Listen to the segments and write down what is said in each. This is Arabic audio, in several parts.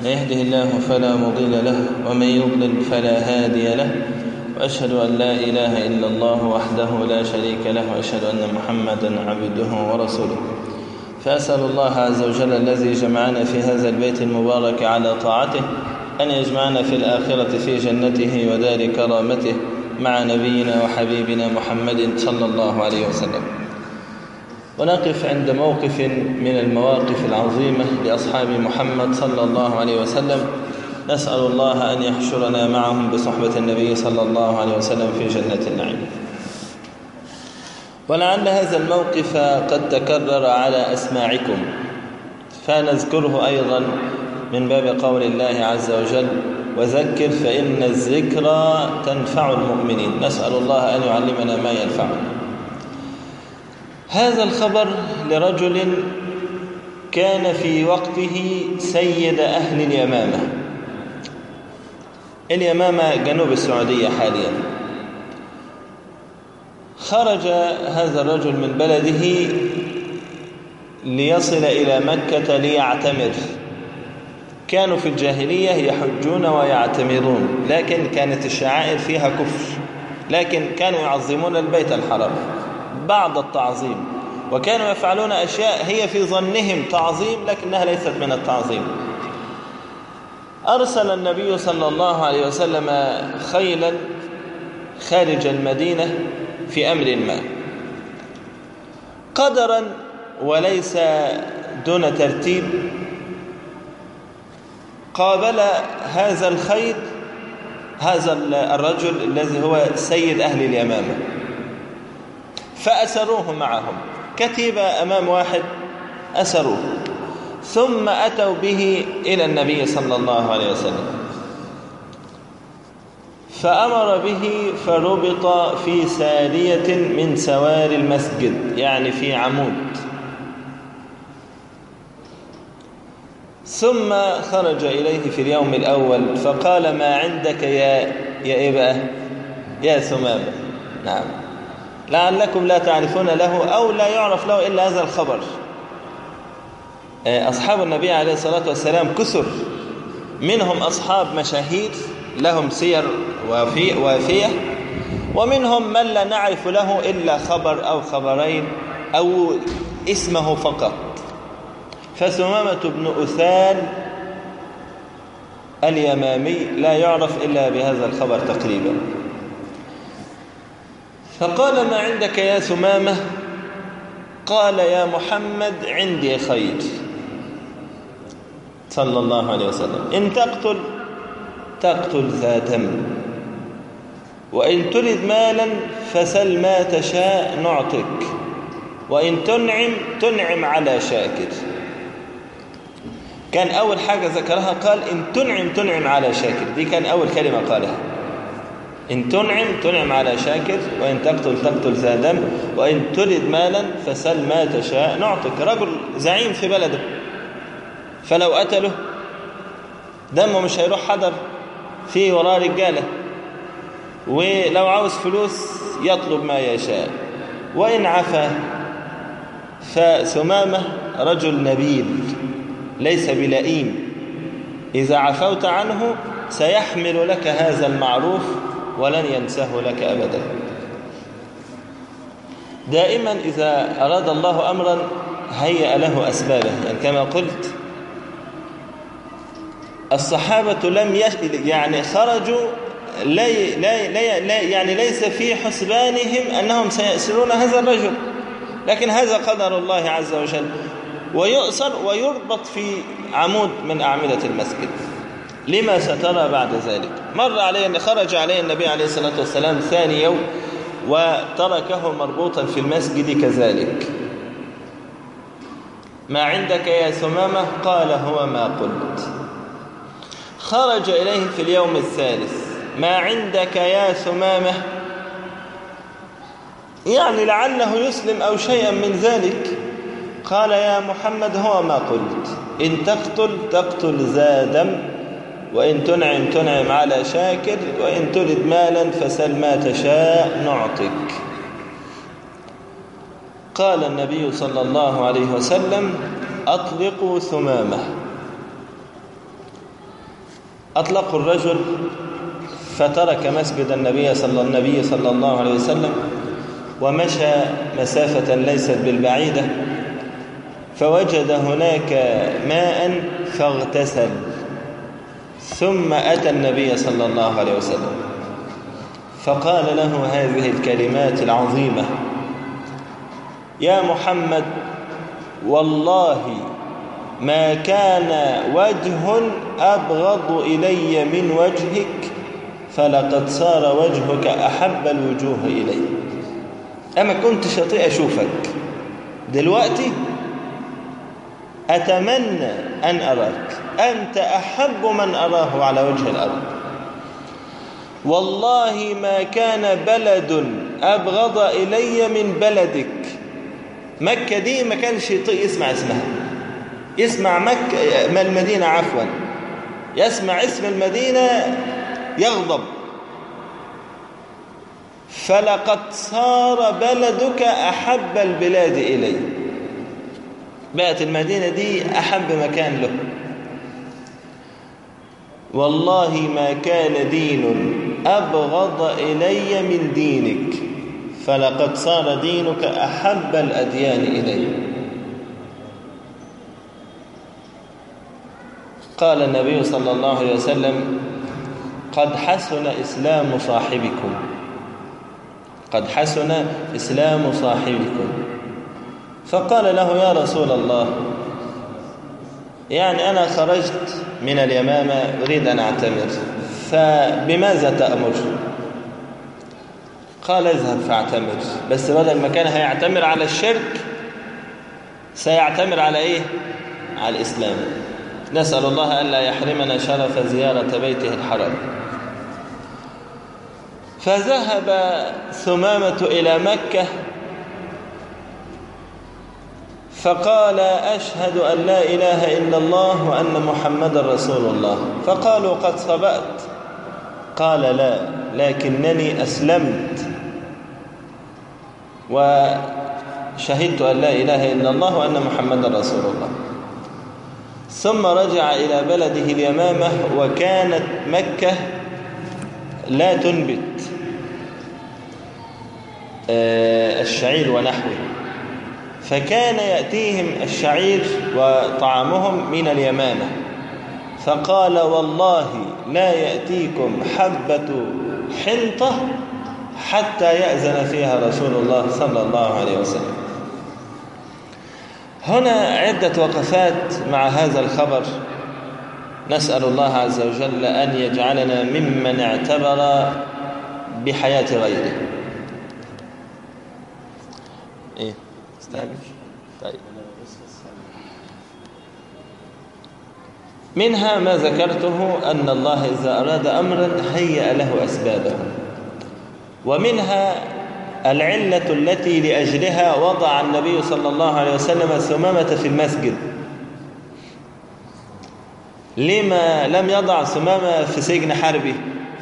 من يهده الله فلا مضل له ومن يضلل فلا هادي له، وأشهد أن لا إله إلا الله وحده لا شريك له، وأشهد أن محمدا عبده ورسوله. فأسأل الله عز وجل الذي جمعنا في هذا البيت المبارك على طاعته أن يجمعنا في الآخرة في جنته ودار كرامته مع نبينا وحبيبنا محمد صلى الله عليه وسلم. ونقف عند موقف من المواقف العظيمة لأصحاب محمد صلى الله عليه وسلم، نسأل الله أن يحشرنا معهم بصحبة النبي صلى الله عليه وسلم في جنة النعيم. ولعل هذا الموقف قد تكرر على أسماعكم، فنذكره أيضا من باب قول الله عز وجل: وذكر فإن الذكرى تنفع المؤمنين. نسأل الله أن يعلمنا ما ينفعنا. هذا الخبر لرجل كان في وقته سيد أهل اليمامة. اليمامة جنوب السعودية حاليا. خرج هذا الرجل من بلده ليصل إلى مكة ليعتمر. كانوا في الجاهلية يحجون ويعتمرون، لكن كانت الشعائر فيها كفر، لكن كانوا يعظمون البيت الحرام بعض التعظيم، وكانوا يفعلون أشياء هي في ظنهم تعظيم لكنها ليست من التعظيم. أرسل النبي صلى الله عليه وسلم خيلا خارج المدينة في أمر ما، قدرا وليس دون ترتيب. قابل هذا الخيل هذا الرجل الذي هو سيد أهل اليمامة، فأسروه معهم، كتيبة أمام واحد أسروه، ثم أتوا به إلى النبي صلى الله عليه وسلم، فأمر به فربط في سارية من سوار المسجد، يعني في عمود. ثم خرج إليه في اليوم الأول فقال: ما عندك يا إيه بقى؟ يا ثمامة. نعم، لعلكم لا تعرفون له أو لا يعرف له إلا هذا الخبر. أصحاب النبي عليه الصلاة والسلام كثر، منهم أصحاب مشاهير لهم سير وافية، ومنهم من لا نعرف له إلا خبر أو خبرين أو اسمه فقط. فثمامة بن أثال اليمامي لا يعرف إلا بهذا الخبر تقريبا. فقال: ما عندك يا ثمامة؟ قال: يا محمد عندي خير صلى الله عليه وسلم، إن تقتل ذا دم، وإن ترد مالا فسل ما تشاء نعطك، وإن تنعم على شاكر. كان أول حاجة ذكرها قال: إن تنعم على شاكر. دي كان أول كلمة قالها، إن تنعم على شاكر، وإن تقتل ذا دم، وإن ترد مالا فسل ما تشاء نعطك. رجل زعيم في بلده، فلو قتله دمه مش هيروح حضر فيه وراء رجاله، ولو عاوز فلوس يطلب ما يشاء. وإن عفا فثمامة رجل نبيل ليس بلئيم، إذا عفوت عنه سيحمل لك هذا المعروف ولن ينساه لك أبدا. دائما إذا أراد الله أمرا هيأ له أسبابه، يعني كما قلت الصحابة لم يعني خرجوا يعني ليس في حسبانهم أنهم سيأسرون هذا الرجل، لكن هذا قدر الله عز وجل، ويؤسر ويربط في عمود من أعمدة المسجد. لما سترى بعد ذلك. مر عليه أن خرج عليه النبي عليه الصلاة والسلام ثاني يوم وتركه مربوطا في المسجد كذلك. ما عندك يا ثمامة؟ قال: هو ما قلت. خرج إليه في اليوم الثالث: ما عندك يا ثمامة؟ يعني لعله يسلم أو شيئا من ذلك. قال: يا محمد هو ما قلت، إن تقتل ذا دم، وإن تنعم على شاكر، وإن ترد مالا فسل ما تشاء نعطك. قال النبي صلى الله عليه وسلم: أطلقوا ثمامة. أطلقوا الرجل فترك مسجد النبي صلى الله عليه وسلم ومشى مسافة ليست بالبعيدة، فوجد هناك ماء فاغتسل، ثم أتى النبي صلى الله عليه وسلم فقال له هذه الكلمات العظيمة: يا محمد، والله ما كان وجه أبغض إلي من وجهك، فلقد صار وجهك أحب الوجوه إلي. أما كنت شطيء أشوفك، دلوقتي أتمنى أن أراك، أنت أحب من أراه على وجه الأرض. والله ما كان بلد أبغض إلي من بلدك. مكة دي ما كانش يطيق يسمع اسمها، يسمع مكة ما المدينة عفوا، يسمع اسم المدينة يغضب. فلقد صار بلدك أحب البلاد إلي، بقت المدينة دي أحب مكان له. والله ما كان دين أبغض إلي من دينك، فلقد صار دينك أحب الأديان إلي. قال النبي صلى الله عليه وسلم: قد حسن إسلام صاحبكم، قد حسن إسلام صاحبكم. فقال له: يا رسول الله، يعني أنا خرجت من اليمامة أريد أن أعتمر، فبماذا تأمر؟ قال: اذهب فاعتمر، بس بدل ما كان هيعتمر على الشرك سيعتمر على إيه؟ على الإسلام. نسأل الله ألا يحرمنا شرف زيارة بيته الحرام. فذهب ثمامة إلى مكة فقال: أشهد أن لا إله إلا الله وأن محمد رسول الله. فقالوا: قد صبأت. قال: لا، لكنني أسلمت وشهدت أن لا إله إلا الله وأن محمد رسول الله. ثم رجع إلى بلده اليمامة، وكانت مكة لا تنبت الشعير ونحوه، فكان يأتيهم الشعير وطعامهم من اليمامة. فقال: والله لا يأتيكم حبة حنطة حتى يأذن فيها رسول الله صلى الله عليه وسلم. هنا عدة وقفات مع هذا الخبر، نسأل الله عز وجل أن يجعلنا ممن اعتبر بحياة غيره. إيه؟ استعجل. طيب. منها ما ذكرته أن الله إذا أراد أمرا هيأ له أسبابه، ومنها العلة التي لأجلها وضع النبي صلى الله عليه وسلم ثمامة في المسجد. لما لم يضع ثمامة في سجن حربي؟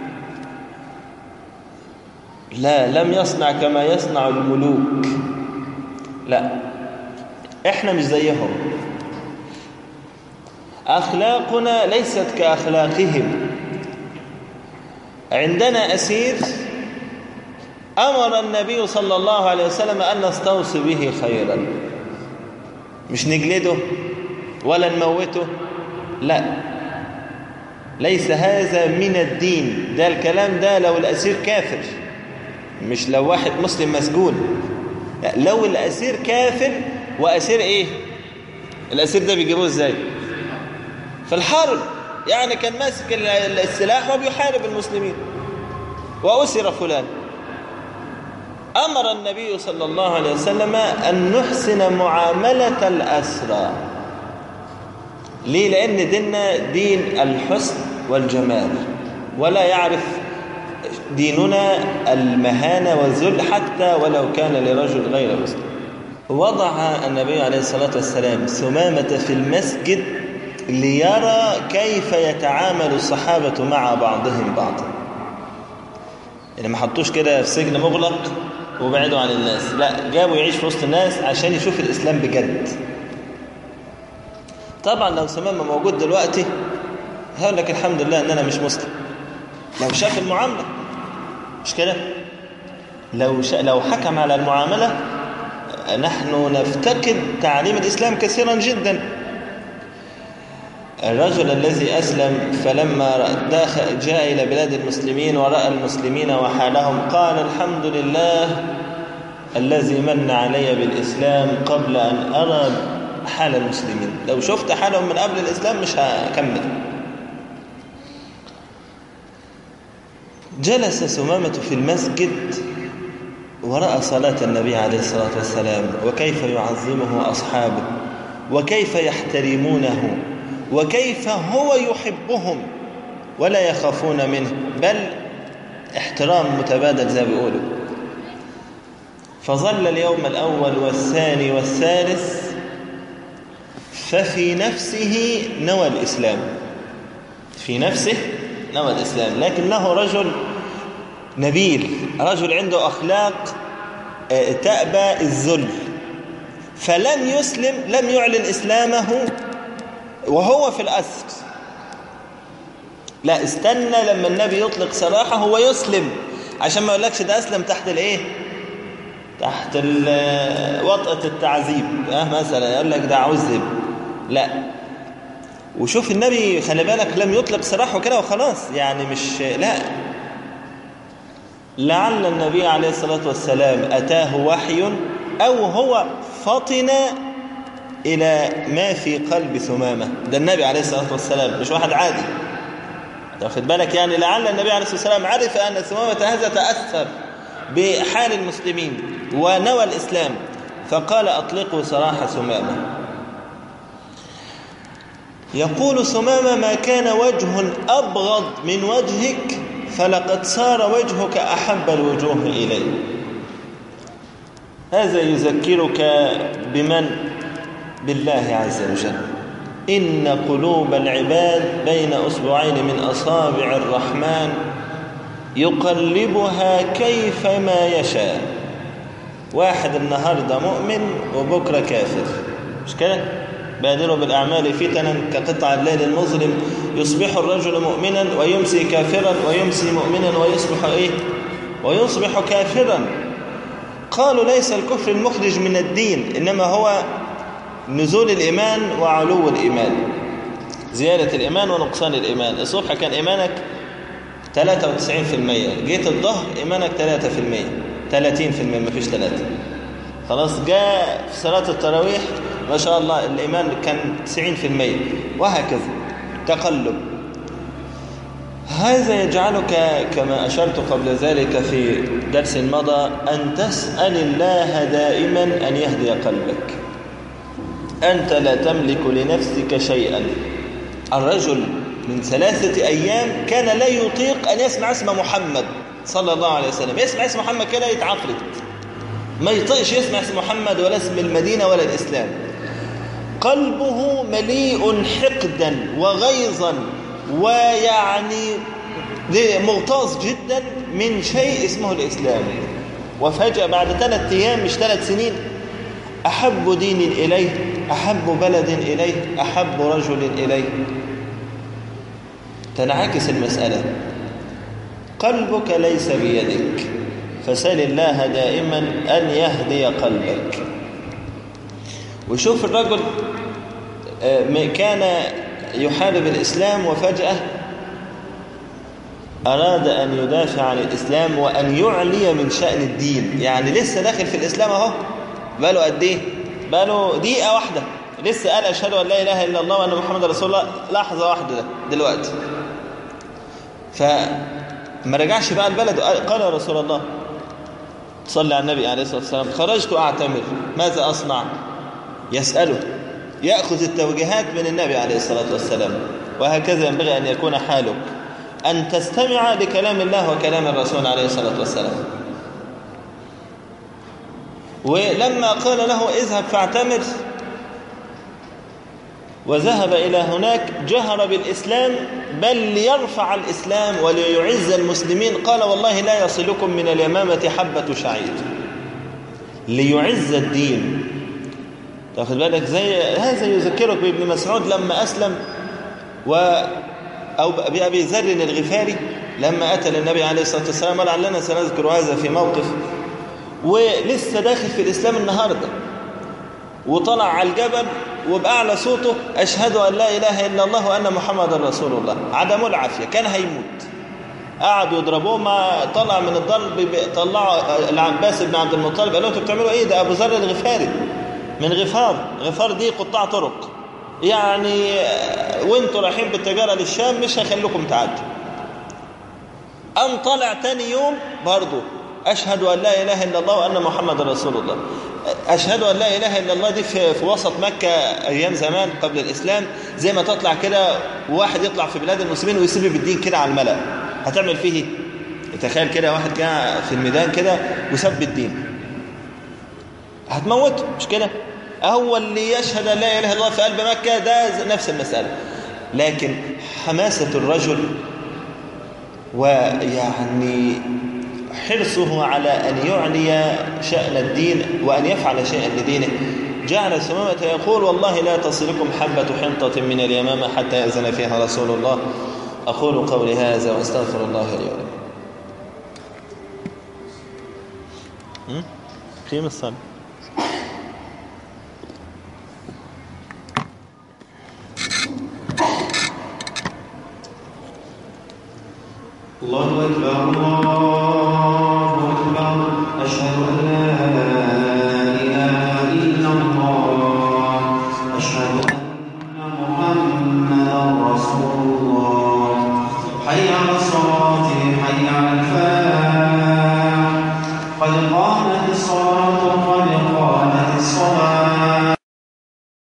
لا، لم يصنع كما يصنع الملوك، لا، احنا مش زيهم، أخلاقنا ليست كأخلاقهم. عندنا أسير أمر النبي صلى الله عليه وسلم أن نستوصي به خيرا، مش نجلده ولا نموته، لا، ليس هذا من الدين. ده الكلام ده لو الأسير كافر، مش لو واحد مسلم مسجون، لا، لو الأسير كافر. وأسير إيه؟ الأسير ده بيجيبوه إزاي؟ في الحرب، يعني كان ماسك السلاح وبيحارب المسلمين وأسر فلان. أمر النبي صلى الله عليه وسلم أن نحسن معاملة الأسرى. ليه؟ لأن ديننا دين الحسن والجمال، ولا يعرف ديننا المهانة والذل حتى ولو كان لرجل غير مسلم. وضع النبي عليه الصلاة والسلام ثمامة في المسجد ليرى كيف يتعامل الصحابة مع بعضهم بعضا. يعني ما حطوش كده في سجن مغلق وبعدوا عن الناس، لا، جابوا يعيش في وسط الناس عشان يشوف الإسلام بجد. طبعا لو ثمامة موجود دلوقتي هقول لك الحمد لله ان انا مش مسلم لو شاف المعامله، مش كده؟ لو حكم على المعامله. نحن نفتقد تعليم الاسلام كثيرا جدا. الرجل الذي أسلم فلما جاء إلى بلاد المسلمين ورأى المسلمين وحالهم قال الحمد لله الذي من علي بالإسلام قبل أن أرى حال المسلمين. لو شفت حالهم من قبل الإسلام مش هكمل. جلس ثمامة في المسجد ورأى صلاة النبي عليه الصلاة والسلام وكيف يعظمه أصحابه وكيف يحترمونه وكيف هو يحبهم ولا يخافون منه، بل احترام متبادل زي ما بيقولوا. فظل اليوم الأول والثاني والثالث ففي نفسه نوى الإسلام، في نفسه نوى الإسلام، لكنه رجل نبيل، رجل عنده أخلاق تأبى الذل، فلم يسلم، لم يعلن إسلامه وهو في الأسر. لا، استنى لما النبي يطلق سراحه هو يسلم، عشان ما يقولكش ده أسلم تحت الإيه؟ تحت وطأة التعذيب مثلا، يقول لك ده عذب. لا، وشوف النبي خلي بالك لم يطلق سراحه كده وخلاص، يعني مش لا، لعل النبي عليه الصلاة والسلام أتاه وحي أو هو فطن إلى ما في قلب ثمامة. ده النبي عليه الصلاة والسلام مش واحد عادي، تاخد بالك؟ يعني لعل النبي عليه الصلاة والسلام عرف أن ثمامة هذا تأثر بحال المسلمين ونوى الإسلام، فقال أطلقوا سراح ثمامة. يقول ثمامة ما كان وجه أبغض من وجهك فلقد صار وجهك أحب الوجوه إلي. هذا يذكرك بمن؟ بالله عز وجل. إن قلوب العباد بين أصبعين من أصابع الرحمن يقلبها كيفما يشاء. واحد النهاردة مؤمن وبكرة كافر، مش كده؟ بادروا بالأعمال فتنا كقطع الليل المظلم يصبح الرجل مؤمنا ويمسي كافرا ويمسي مؤمنا ويصبح إيه؟ ويصبح كافرا. قالوا ليس الكفر المخرج من الدين، إنما هو نزول الإيمان وعلو الإيمان، زيادة الإيمان ونقصان الإيمان. الصبح كان إيمانك 93%، جيت الظهر إيمانك 3%، 30%، ما فيش 3. خلاص جاء في صلاة التراويح ما شاء الله الإيمان كان 90%، وهكذا تقلب. هذا يجعلك كما أشرت قبل ذلك في درس مضى أن تسأل الله دائما أن يهدي قلبك. أنت لا تملك لنفسك شيئا. الرجل من 3 أيام كان لا يطيق أن يسمع اسم محمد صلى الله عليه وسلم، يسمع اسم محمد كده يتعفرت، ما يطيقش يسمع اسم محمد ولا اسم المدينة ولا الإسلام. قلبه مليء حقدا وغيظا، ويعني مغتاظ جدا من شيء اسمه الإسلام. وفجأة بعد 3 أيام مش 3 سنين أحب دين إليه، أحب بلد إليه، أحب رجل إليه. تنعكس المسألة. قلبك ليس بيدك، فسل الله دائما أن يهدي قلبك. وشوف الرجل كان يحارب الإسلام وفجأة أراد أن يدافع عن الإسلام وأن يعلي من شأن الدين. يعني لسه داخل في الإسلام أهو، باله قد إيه؟ باله دقيقة واحدة، لسه قال أشهد أن لا إله إلا الله وأن محمد رسول الله، لحظة واحدة دلوقتي. فما رجعش بقى البلد. قال يا رسول الله صلى على النبي عليه الصلاة والسلام خرجت أعتمر، ماذا أصنع؟ يسأله، يأخذ التوجيهات من النبي عليه الصلاة والسلام. وهكذا ينبغي أن يكون حالك، أن تستمع لكلام الله وكلام الرسول عليه الصلاة والسلام. ولما قال له اذهب فاعتمر وذهب إلى هناك جهر بالإسلام، بل ليرفع الإسلام وليعز المسلمين. قال والله لا يصلكم من اليمامة حبة شعير، ليعز الدين. تاخذ بالك؟ زي هذا يذكرك بابن مسعود لما أسلم أو بأبي ذر الغفاري لما أتى للنبي عليه الصلاة والسلام، ولعلنا سنذكر هذا في موقف، ولسه داخل في الإسلام النهاردة، وطلع على الجبل وبأعلى صوته أشهد أن لا إله إلا الله وأن محمد رسول الله، عدم العافية، كان هيموت. قعدوا يضربوه، ما طلع من الضرب طلعوا العباس بن عبد المطلب، قالوا انتوا بتعملوا ايه؟ ده ابو ذر الغفاري من غفار دي قطاع طرق، يعني وانتوا رايحين بالتجاره للشام مش هيخلوكم تعدوا. قام طلع تاني يوم برضه اشهد ان لا اله الا الله وان محمد رسول الله. اشهد ان لا اله الا الله دي في وسط مكه ايام زمان قبل الاسلام، زي ما تطلع كده وواحد يطلع في بلاد المسلمين ويسيب بالدين كده على الملأ، هتعمل فيه ايه؟ تخيل كده واحد جاء في الميدان كده وسب الدين، هتموته مش كده؟ هو اللي يشهد ان لا اله الا الله في قلب مكه ده نفس المساله. لكن حماسه الرجل ويعني حرصه على ان يعلي شأن الدين وان يفعل شيئا لدينه جعل ثمامة يقول والله لا تصلكم حبة حنطة من اليمامة حتى يأذن فيها رسول الله. أقول قولي هذا وأستغفر الله لي ولكم. قيم الصلاة. الله أكبر الله أكبر أشهد أن